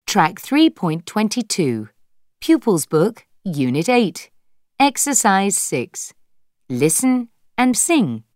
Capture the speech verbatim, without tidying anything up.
Track three point two two, Pupils Book, Unit eight, Exercise six. Listen and sing.